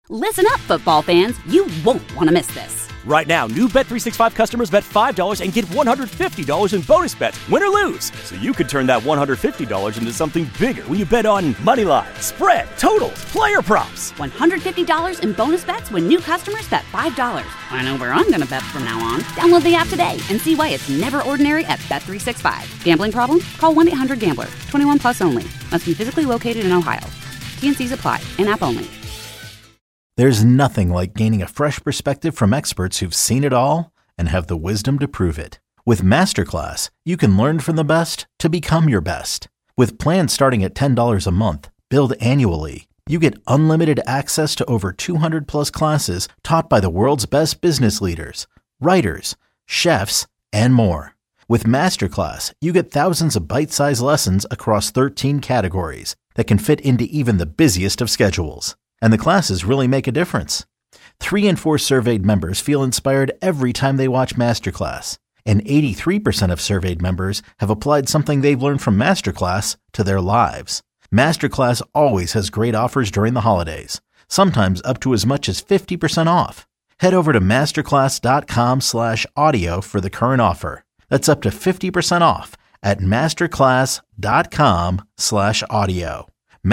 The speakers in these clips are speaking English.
Listen up, football fans. You won't want to miss this. Right now, new Bet365 customers bet $5 and get $150 in bonus bets, win or lose. So you could turn that $150 into something bigger when you bet on money line, spread, totals, player props. $150 in bonus bets when new customers bet $5. I know where I'm going to bet from now on. Download the app today and see why it's never ordinary at Bet365. Gambling problem? Call 1-800-GAMBLER. 21 plus only. Must be physically located in Ohio. T&Cs apply. In-app only. There's nothing like gaining a fresh perspective from experts who've seen it all and have the wisdom to prove it. With Masterclass, you can learn from the best to become your best. With plans starting at $10 a month, billed annually, you get unlimited access to over 200 plus classes taught by the world's best business leaders, writers, chefs, and more. With Masterclass, you get thousands of bite-sized lessons across 13 categories that can fit into even the busiest of schedules. And the classes really make a difference. 3 in 4 surveyed members feel inspired every time they watch Masterclass. And 83% of surveyed members have applied something they've learned from Masterclass to their lives. Masterclass always has great offers during the holidays, sometimes up to as much as 50% off. Head over to masterclass.com/audio for the current offer. That's up to 50% off at masterclass.com/audio.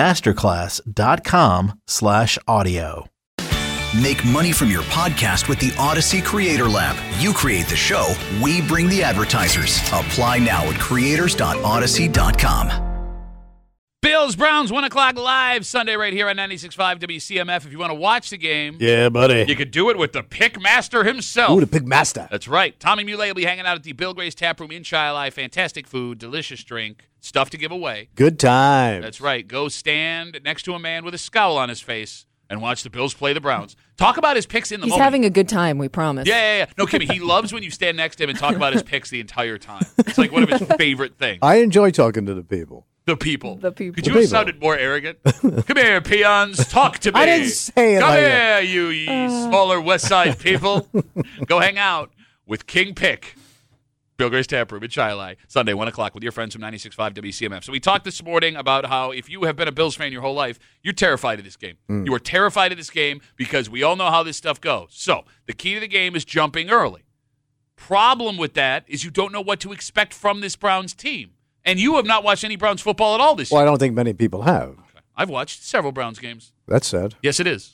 masterclass.com/audio. Make money from your podcast with the Odyssey Creator Lab. You create the show, we bring the advertisers. Apply now at creators.odyssey.com. Bills, Browns, 1 o'clock live Sunday right here on 96.5 WCMF. If you want to watch the game, yeah, buddy, you could do it with the Pick Master himself. Ooh, the Pick Master. That's right. Tommy Muley will be hanging out at the Bill Gray's Tap Room in Chi-Li. Fantastic food, delicious drink, stuff to give away. Good time. That's right. Go stand next to a man with a scowl on his face and watch the Bills play the Browns. Talk about his picks in the moment. He's having a good time, we promise. Yeah. No, Kimmy, he loves when you stand next to him and talk about his picks the entire time. It's like one of his favorite things. I enjoy talking to the people. The people. Could you have sounded more arrogant? Come here, peons. Talk to me. I didn't say it Come like here, that. you smaller West Side people. Go hang out with King Pick. Bill Gray's Tap Room in Chi-Li. Sunday, 1 o'clock with your friends from 96.5 WCMF. So we talked this morning about how if you have been a Bills fan your whole life, you're terrified of this game. You are terrified of this game because we all know how this stuff goes. So the key to the game is jumping early. Problem with that is you don't know what to expect from this Browns team. And you have not watched any Browns football at all this year. Well, I don't think many people have. Okay. I've watched several Browns games. That's sad. Yes, it is.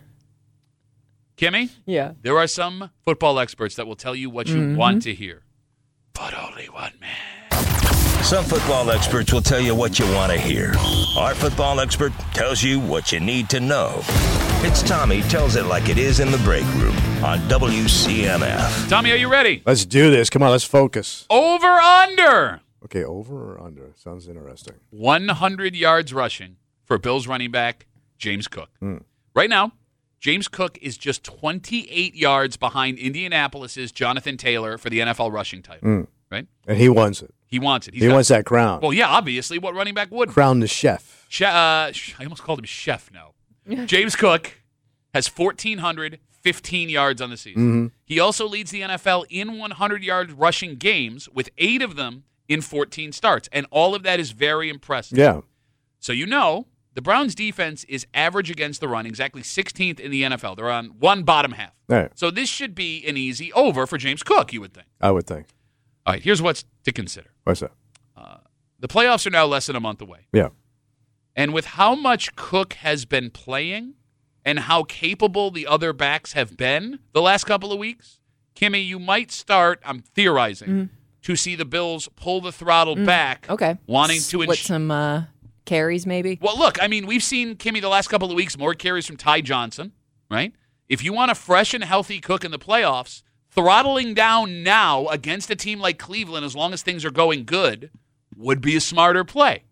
Kimmy? Yeah. There are some football experts that will tell you what you want to hear. But only one man. Some football experts will tell you what you want to hear. Our football expert tells you what you need to know. It's Tommy Tells It Like It Is in the Break Room on WCMF. Tommy, are you ready? Let's do this. Come on, let's focus. Over under. Okay, over or under? Sounds interesting. 100 yards rushing for Bills running back James Cook. Right now, James Cook is just 28 yards behind Indianapolis's Jonathan Taylor for the NFL rushing title. Right? And he wants it. He wants it. He wants that crown. Well, yeah, obviously. What running back would? Crown the chef. I almost called him Chef now. James Cook has 1,415 yards on the season. He also leads the NFL in 100-yard rushing games with 8 of them in 14 starts. And all of that is very impressive. Yeah. So you know the Browns' defense is average against the run, exactly 16th in the NFL. They're on one bottom half. All right. So this should be an easy over for James Cook, you would think. I would think. All right, here's what's to consider. What's that? The playoffs are now less than a month away. Yeah. And with how much Cook has been playing and how capable the other backs have been the last couple of weeks, Kimmy, you might start, I'm theorizing, to see the Bills pull the throttle back. Okay. Wanting to With some carries, maybe? Well, look, I mean, we've seen, Kimmy, the last couple of weeks, more carries from Ty Johnson, right? If you want a fresh and healthy Cook in the playoffs, throttling down now against a team like Cleveland, as long as things are going good, would be a smarter play.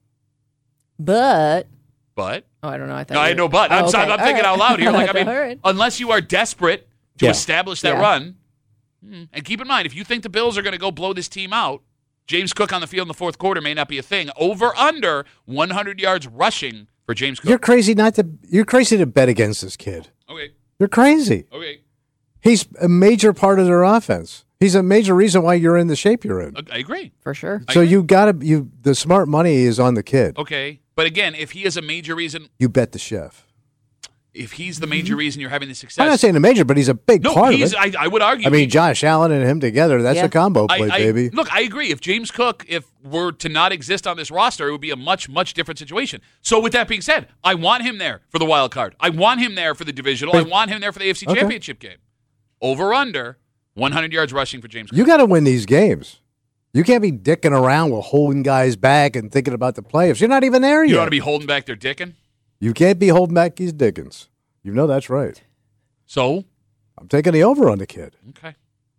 But? Oh, I don't know. I know, but. I'm thinking out loud here. Like, I mean, right. Unless you are desperate to establish that Yeah. run. And keep in mind, if you think the Bills are going to go blow this team out, James Cook on the field in the fourth quarter may not be a thing. Over under 100 yards rushing for James Cook. You're crazy to bet against this kid. Okay. You're crazy. Okay. He's a major part of their offense. He's a major reason why you're in the shape you're in. I agree. For sure. So the smart money is on the kid. Okay. But again, if he is a major reason. You bet the chef. if he's the major reason you're having the success. I'm not saying the major, but he's a big part of it. I would argue. I mean, Josh Allen and him together, that's a combo play, baby. Look, I agree. If James Cook, were to not exist on this roster, it would be a much, much different situation. So with that being said, I want him there for the wild card. I want him there for the divisional. I want him there for the AFC Championship game. Over under 100 yards rushing for James Cook. You got to win these games. You can't be dicking around with holding guys back and thinking about the playoffs. You're not even there yet. You ought to be holding back their dicking? You can't be holding back these dickens. You know that's right. So? I'm taking the over on the kid. Okay.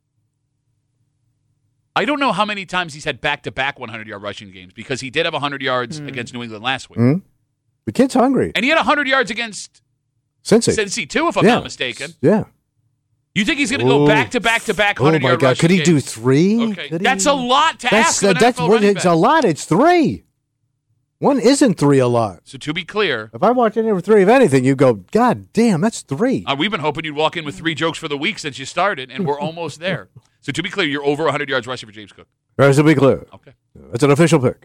I don't know how many times he's had back-to-back 100-yard rushing games because he did have 100 yards against New England last week. Mm-hmm. The kid's hungry. And he had 100 yards against Cincy too, if I'm not mistaken. Yeah. You think he's going to go back-to-back-to-back 100-yard rushing games? Oh, my God. Could he do 3? Okay. That's a lot to ask of an NFL running back. It's a lot. It's 3. One isn't 3 a lot. So to be clear, if I walked in here with 3 of anything, you go, God damn, that's 3. We've been hoping you'd walk in with 3 jokes for the week since you started, and we're almost there. So to be clear, you're over 100 yards rushing for James Cook. All right, to be clear. Okay. That's an official pick.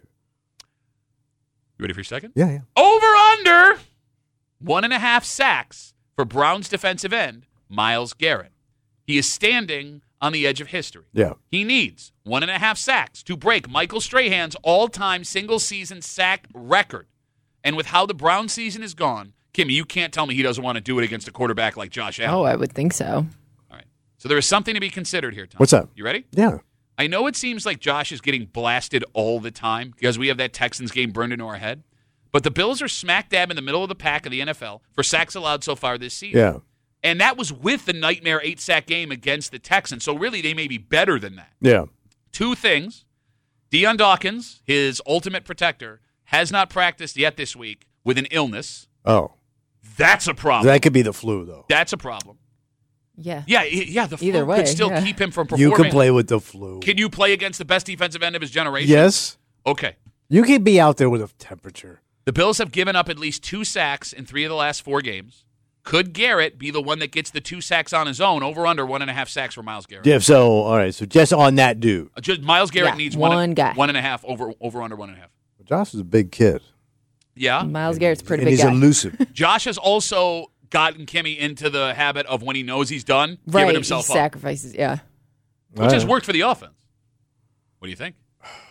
You ready for your second? Yeah. Over under 1.5 sacks for Browns defensive end Myles Garrett. He is standing on the edge of history. Yeah. He needs 1.5 sacks to break Michael Strahan's all-time single-season sack record. And with how the Brown season is gone, Kimmy, you can't tell me he doesn't want to do it against a quarterback like Josh Allen. Oh, I would think so. All right. So there is something to be considered here, Tom. What's up? You ready? Yeah. I know it seems like Josh is getting blasted all the time because we have that Texans game burned into our head. But the Bills are smack dab in the middle of the pack of the NFL for sacks allowed so far this season. Yeah. And that was with the nightmare 8-sack game against the Texans. So really, they may be better than that. Yeah. 2 things. Deion Dawkins, his ultimate protector, has not practiced yet this week with an illness. Oh. That's a problem. That could be the flu, though. That's a problem. Yeah. Yeah, the Either flu way, could still keep him from performing. You can play with the flu. Can you play against the best defensive end of his generation? Yes. Okay. You can be out there with a temperature. The Bills have given up at least 2 sacks in 3 of the last 4 games. Could Garrett be the one that gets the 2 sacks on his own? Over under 1.5 sacks for Myles Garrett. Yeah. So all right. So just on that dude, just Myles Garrett needs one guy. 1.5 over under 1.5. Josh is a big kid. Yeah. Myles Garrett's a pretty and big guy. he's elusive. Josh has also gotten Kimmy into the habit of when he knows he's done, right, giving himself he up. sacrifices. Yeah. Which has worked for the offense. What do you think?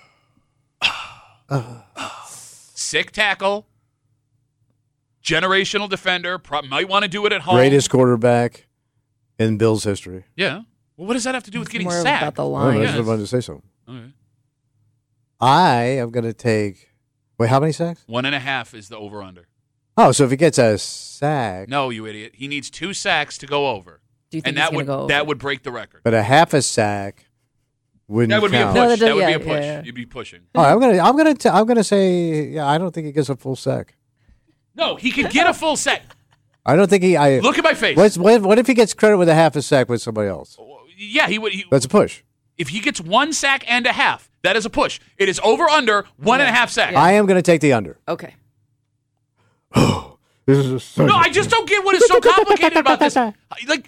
Sick tackle. Generational defender. Might want to do it at home. Greatest quarterback in Bills history. Yeah. Well, what does that have to do with getting More sacked? about the I line. was about to say something. Okay. I am going to take. Wait, how many sacks? 1.5 is the over-under. Oh, so if he gets a sack. No, you idiot. He needs 2 sacks to go over. Do you think And he's that gonna would go over? that would break the record. But a half a sack wouldn't That would be a count. push. No, that does- that would be yeah, a push. yeah. You'd be pushing. All right, I'm gonna say yeah. I don't think he gets a full sack. No, he could get a full sack. I don't think he. Look at my face. What if he gets credit with a half a sack with somebody else? Yeah, he would. That's a push. If he gets 1 sack and a half, that is a push. It is over under 1.5 sacks. I am going to take the under. Okay. This is No, I just don't get what is so complicated about this. Like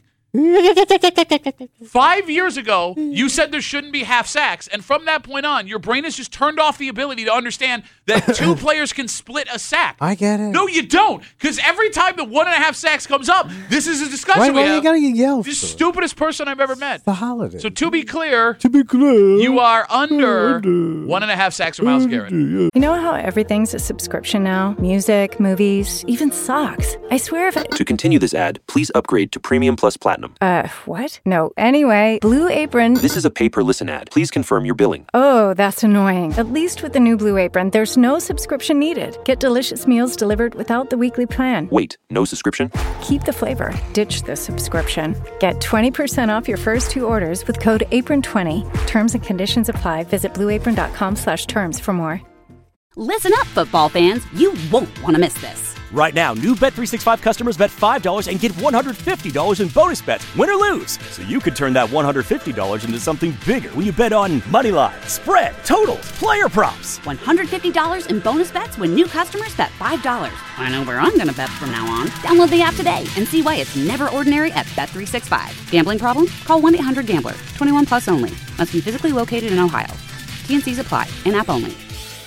5 years ago, you said there shouldn't be half sacks, and from that point on, your brain has just turned off the ability to understand that 2 players can split a sack. I get it. No, you don't, because every time the 1.5 sacks comes up, this is a discussion we Why have. you gotta yell? The stupidest person I've ever met. The holiday. So to be clear, you you are under 1.5 sacks for Myles Garrett. You know how everything's a subscription now? Music, movies, even socks. I swear if To continue this ad, please upgrade to Premium Plus Platinum. what? No. Anyway, Blue Apron. This is a pay-per-listen ad. Please confirm your billing. Oh, that's annoying. At least with the new Blue Apron, there's no subscription needed. Get delicious meals delivered without the weekly plan. Wait, no subscription? Keep the flavor. Ditch the subscription. Get 20% off your first 2 orders with code APRON20. Terms and conditions apply. Visit blueapron.com/terms for more. Listen up, football fans. You won't want to miss this. Right now, new Bet365 customers bet $5 and get $150 in bonus bets, win or lose. So you could turn that $150 into something bigger when you bet on money line, spread, totals, player props. $150 in bonus bets when new customers bet $5. I know where I'm going to bet from now on. Download the app today and see why it's never ordinary at Bet365. Gambling problem? Call 1-800-GAMBLER. 21 plus only. Must be physically located in Ohio. T&Cs apply. In-app only.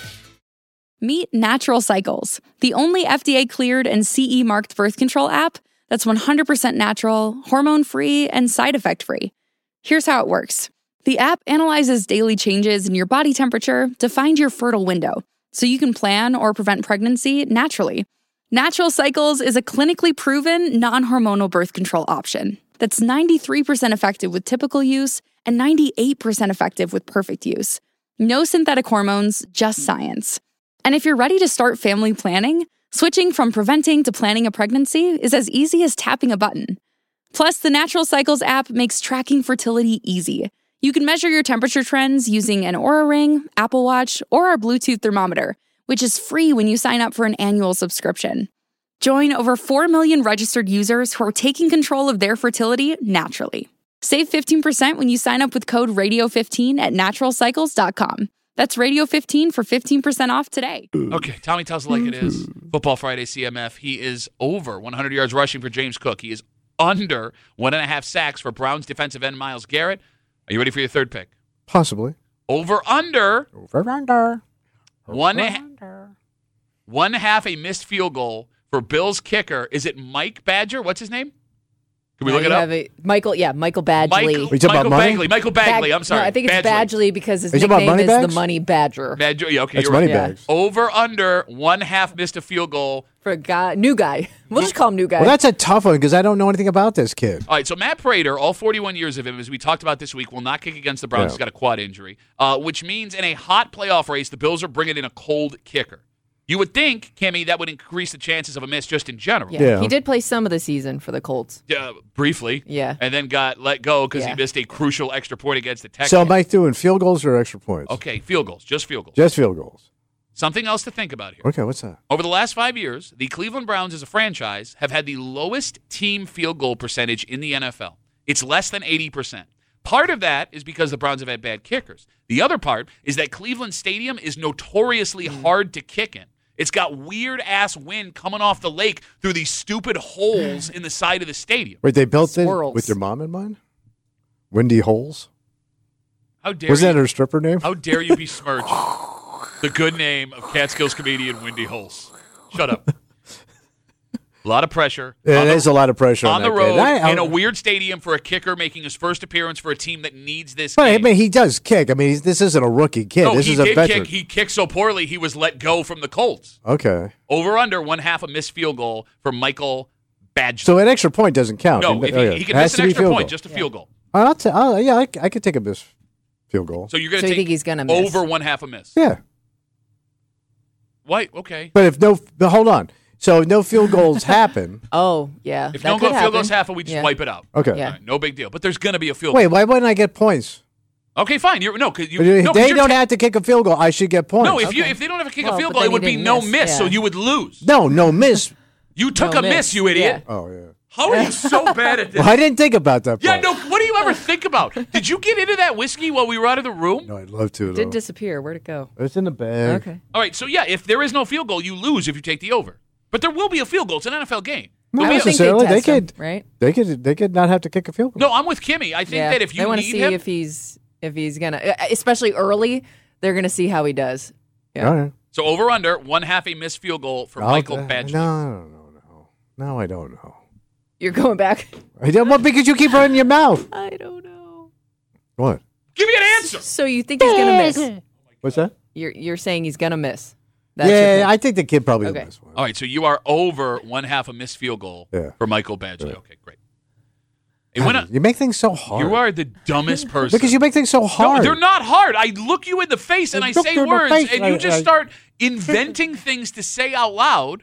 Meet Natural Cycles, the only FDA-cleared and CE-marked birth control app that's 100% natural, hormone-free, and side effect-free. Here's how it works. The app analyzes daily changes in your body temperature to find your fertile window, so you can plan or prevent pregnancy naturally. Natural Cycles is a clinically proven, non-hormonal birth control option that's 93% effective with typical use and 98% effective with perfect use. No synthetic hormones, just science. And if you're ready to start family planning, switching from preventing to planning a pregnancy is as easy as tapping a button. Plus, the Natural Cycles app makes tracking fertility easy. You can measure your temperature trends using an Oura Ring, Apple Watch, or our Bluetooth thermometer, which is free when you sign up for an annual subscription. Join over 4 million registered users who are taking control of their fertility naturally. Save 15% when you sign up with code RADIO15 at naturalcycles.com. That's Radio15 for 15% off today. Okay, Tommy tells it like it is. Football Friday CMF. He is over 100 yards rushing for James Cook. He is under 1.5 sacks for Browns defensive end Myles Garrett. Are you ready for your third pick? Possibly. Over under. Over. One half a missed field goal for Bills kicker. Is it Mike Badger? What's his name? Can we look it up? Michael Badgley. Michael Bagley. I'm sorry. No, I think it's Badgley because his Are you talking nickname about is the Money Badger. Badger. Yeah, okay, That's you're right. money bags. Over under 1/2 missed a field goal. For a new guy. We'll just call him new guy. Well, that's a tough one because I don't know anything about this kid. All right, so Matt Prater, all 41 years of him, as we talked about this week, will not kick against the Browns. Yeah. He's got a quad injury, which means in a hot playoff race, the Bills are bringing in a cold kicker. You would think, Kimmy, that would increase the chances of a miss just in general. Yeah. He did play some of the season for the Colts. Briefly. Yeah. And then got let go because he missed a crucial extra point against the Texans. So am I doing field goals or extra points? Okay, field goals. Just field goals. Just field goals. Something else to think about here. Okay, what's that? Over the last 5 years, the Cleveland Browns as a franchise have had the lowest team field goal percentage in the NFL. It's less than 80%. Part of that is because the Browns have had bad kickers. The other part is that Cleveland Stadium is notoriously hard to kick in. It's got weird-ass wind coming off the lake through these stupid holes in the side of the stadium. Wait, they built it Swirls. with your mom in mind? Windy Holes? How dare Wasn't you? that her stripper name? How dare you besmirch the good name of Catskills comedian Windy Holes? Shut up. A lot of pressure. Yeah, there's a lot of pressure on the that road kid. in a weird stadium for a kicker making his first appearance for a team that needs this But I game. mean, he does kick. I mean, this isn't a rookie kid. No, this he is a did veteran. kick. He kicked so poorly he was let go from the Colts. Okay. Over under 1/2 a missed field goal for Michael Badgley. So an extra point doesn't count. No, if he can It has miss to an be extra field point, goal. just a field goal. I could take a miss field goal. So you're going So to you take think he's gonna miss? over 1/2 a miss. Yeah. Why? Okay. But hold on. So no field goals happen. Oh, yeah. If that no could field goes happen. half, we just wipe it out. Okay. Yeah. All right, no big deal. But there's going to be a field Wait, goal. why wouldn't I get points? Okay, fine. Because They don't have to kick a field goal. I should get points. No, if they don't have to kick a Well, field but goal, it then would he be didn't no miss, miss, so yeah. you would lose. No miss. You took No a miss, miss, you idiot. Oh, yeah. How are you so bad at this? Well, I didn't think about that Yeah, part. no. What do you ever think about? Did you get into that whiskey while we were out of the room? No, I'd love to. It did though. disappear. Where'd it go? It's in the bag. Okay. All right, so yeah, if there is no field goal, you lose if you take the over. But there will be a field goal. It's an NFL game. Not I would think necessarily. they'd They test him, could, right? they could not have to kick a field goal. No, I'm with Kimmy. I think that if they you want to need see him, if he's gonna, especially early, they're gonna see how he does. Yeah. All right. so over under 1/2 a missed field goal for Michael Badgley. No, I don't know. You're going back. I don't. Well, because you keep running your mouth. I don't know. What? Give me an answer. So you think he's gonna miss? What's that? You're saying he's gonna miss? That's your Yeah, pick. I think the kid probably will Okay. miss one. All right, so you are over 1/2 a missed field goal for Michael Badgley. Okay, great. Hey, God, you make things so hard. You are the dumbest person. Because you make things so hard. No, they're not hard. I look you in the face and I look say you in the words, face, and you just I- start inventing things to say out loud.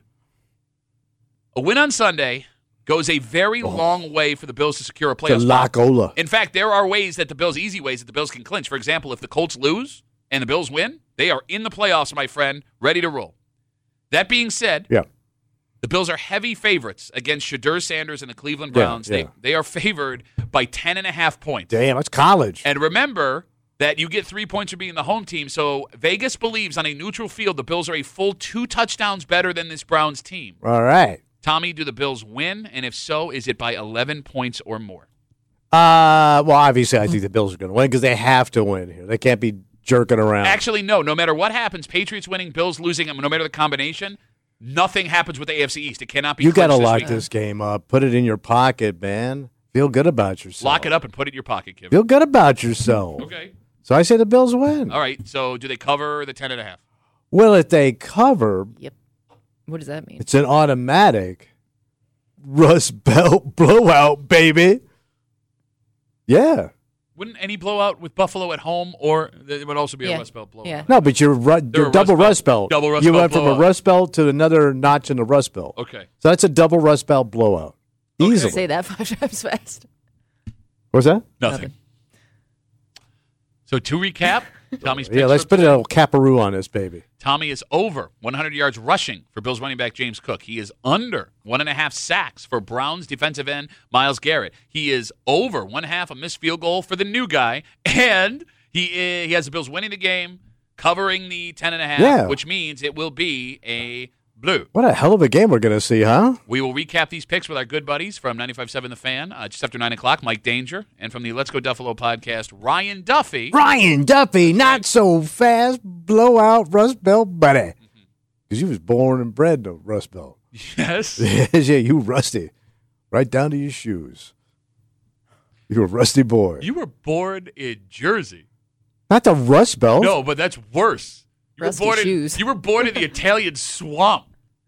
A win on Sunday goes a very long way for the Bills to secure a playoff spot. Lacola. In fact, there are ways that the Bills, easy ways that the Bills can clinch. For example, if the Colts lose and the Bills win, they are in the playoffs, my friend, ready to roll. That being said, Yeah. the Bills are heavy favorites against Shadur Sanders and the Cleveland Browns. yeah. They are favored by 10.5 points. Damn, it's college. And remember that you get 3 points for being the home team. So Vegas believes on a neutral field the Bills are a full 2 touchdowns better than this Browns team. All right. Tommy, do the Bills win? And if so, is it by 11 points or more? Well, obviously, I think the Bills are going to win because they have to win here. They can't be jerking around. Actually, no. No matter what happens, Patriots winning, Bills losing, no matter the combination, Nothing happens with the AFC East. It cannot be. You got to clinched lock week. this game up. Put it in your pocket, man. Feel good about yourself. Lock it up and put it in your pocket, Kim. Feel good about yourself. Okay. So I say the Bills win. All right. So do they cover the 10.5? Well, if they cover, Yep. What does that mean? it's an automatic Rust Belt blowout, baby. Yeah. Wouldn't any blowout with Buffalo at home, or it would also be a Rust Belt blowout? Yeah. No, but you're double Rust Belt. Double Rust you Belt went from blowout. a Rust Belt to another notch in the Rust Belt. Okay. So that's a double Rust Belt blowout. Okay. Easily. Say that 5 times fast. What's that? Nothing. So to recap, Tommy's picks Yeah, let's for put a today. little caparoo on this, baby. Tommy is over 100 yards rushing for Bills running back James Cook. He is under 1.5 sacks for Browns defensive end Myles Garrett. He is over 1/2 a missed field goal for the new guy, and he has the Bills winning the game, covering the 10.5, Yeah. which means it will be a blue. What a hell of a game we're going to see, huh? We will recap these picks with our good buddies from 95.7 The Fan just after 9 o'clock, Mike Danger, and from the Let's Go Duffalo podcast, Ryan Duffy. Ryan Duffy, not so fast, blowout Rust Belt buddy. Because you was born and bred to Rust Belt. Yes. Yeah, you rusty. Right down to your shoes. You a rusty boy. You were born in Jersey. Not the Rust Belt. No, but that's worse. Rusty shoes. You were born in the Italian swamp.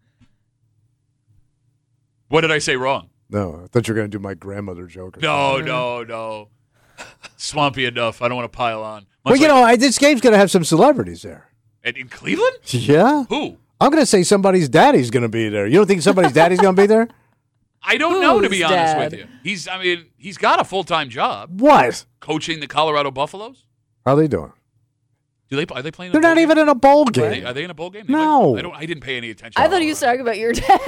What did I say wrong? No, I thought you were going to do my grandmother joke. or No, no. Swampy enough. I don't want to pile on. Well, you know, this game's going to have some celebrities there. In Cleveland? Yeah? Who? I'm going to say somebody's daddy's going to be there. You don't think somebody's daddy's going to be there? I don't know, to be Who's honest dad? with you. He's got a full-time job. What? Coaching the Colorado Buffaloes. How are they doing? Are they playing? They're not even in a bowl game. Are they in a bowl game? No. I didn't pay any attention. I thought he was talking about your dad.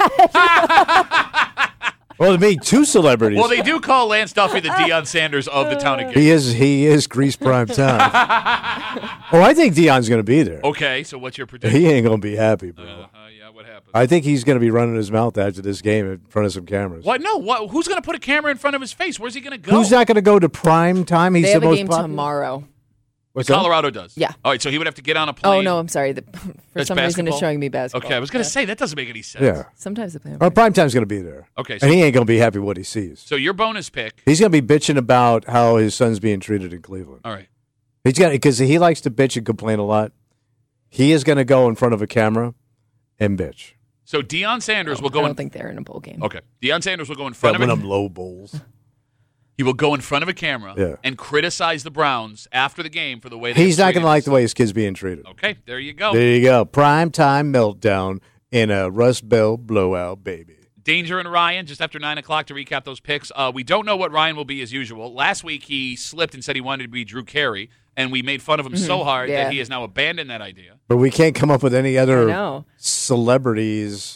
Well, to me, two celebrities. Well, they do call Lance Duffy the Deion Sanders of the town of Gainesville. He is Grease prime time. I think Deion's going to be there. Okay, so what's your prediction? He ain't going to be happy, bro. Yeah, what happened? I think he's going to be running his mouth after this game in front of some cameras. What? No. What? Who's going to put a camera in front of his face? Where's he going to go? Who's not going to go to prime time? He's They have the a most game popular. tomorrow. What's that? Colorado does. Yeah. All right, so he would have to get on a plane. Oh, no, I'm sorry. For That's some reason, basketball? it's showing me basketball. Okay, I was going to say that doesn't make any sense. Yeah. Sometimes they play. Well, prime time's going to be there. Okay, so, And he ain't going to be happy with what he sees. so your bonus pick. He's going to be bitching about how his son's being treated in Cleveland. All right. He's got because he likes to bitch and complain a lot. He is going to go in front of a camera and bitch. So Deion Sanders will I go don't in. think they're in a bowl game. Okay. Deion Sanders will go in front One of of them low bowls. He will go in front of a camera Yeah. and criticize the Browns after the game for the way they He's not going to treated like the us. way his kid's being treated. Okay, there you go. There you go. Prime time meltdown in a Rust Belt blowout, baby. Danger and Ryan, just after 9 o'clock to recap those picks. We don't know what Ryan will be as usual. Last week he slipped and said he wanted to be Drew Carey, and we made fun of him so hard Yeah. that he has now abandoned that idea. But we can't come up with any I other know. celebrities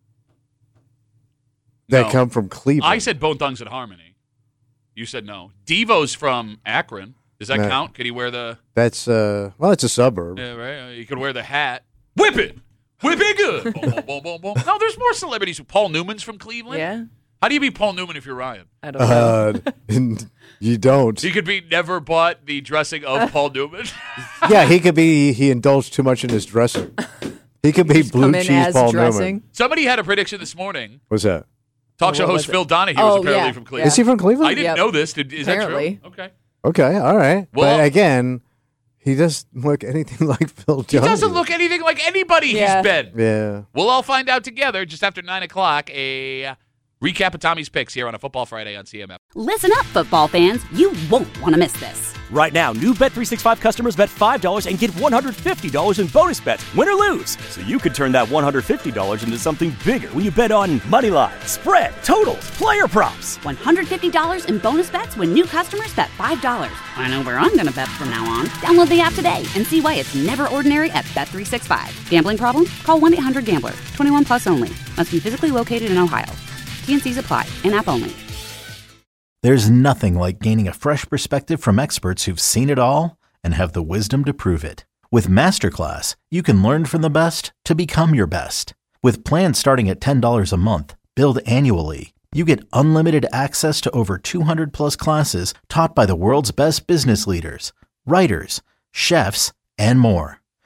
that No. come from Cleveland. I said Bone Thugs and Harmony. You said no. Devo's from Akron. Does that No. count? Could he wear the... That's it's a suburb. Yeah, right. He could wear the hat. Whip it! Whip it good! Boom, boom, boom, boom, boom. No, there's more celebrities. Paul Newman's from Cleveland. Yeah? How do you be Paul Newman if you're Ryan? I don't know. You don't. He could be never bought the dressing of Paul Newman. Yeah, he indulged too much in his dressing. He could be blue Come in cheese as Paul dressing. Newman. Somebody had a prediction this morning. What's that? Talk show What host was it? Phil Donahue Oh, was apparently yeah, from Cleveland. Is he from Cleveland? I didn't Yep. know this. Is Apparently. that true? Okay. Okay, all right. Well- but again, he doesn't look anything like Phil He Donahue. doesn't look anything like anybody Yeah. he's been. Yeah. We'll all find out together just after 9 o'clock. A recap of Tommy's picks here on a Football Friday on CMF. Listen up, football fans. You won't want to miss this. Right now, new Bet365 customers bet $5 and get $150 in bonus bets, win or lose. So you could turn that $150 into something bigger when you bet on money line, spread, totals, player props. $150 in bonus bets when new customers bet $5. I know where I'm going to bet from now on. Download the app today and see why it's never ordinary at Bet365. Gambling problem? Call 1-800-GAMBLER. 21 plus only. Must be physically located in Ohio. T&Cs apply. In-app only. There's nothing like gaining a fresh perspective from experts who've seen it all and have the wisdom to prove it. With Masterclass, you can learn from the best to become your best. With plans starting at $10 a month, billed annually, you get unlimited access to over 200 plus classes taught by the world's best business leaders, writers, chefs, and more.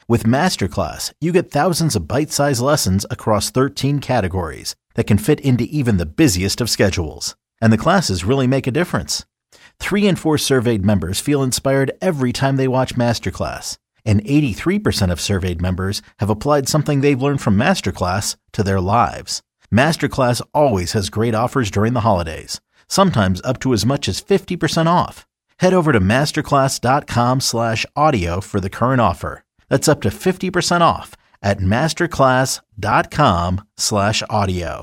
With Masterclass, you get thousands of bite-sized lessons across 13 categories that can fit into even the busiest of schedules. And the classes really make a difference. 3 in 4 surveyed members feel inspired every time they watch Masterclass. And 83% of surveyed members have applied something they've learned from Masterclass to their lives. Masterclass always has great offers during the holidays, sometimes up to as much as 50% off. Head over to masterclass.com/audio for the current offer. That's up to 50% off at masterclass.com/audio.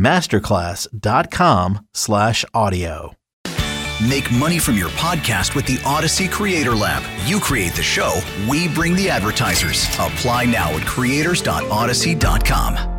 masterclass.com/audio. Make money from your podcast with the Odyssey Creator Lab. You create the show, we bring the advertisers. Apply now at creators.odyssey.com.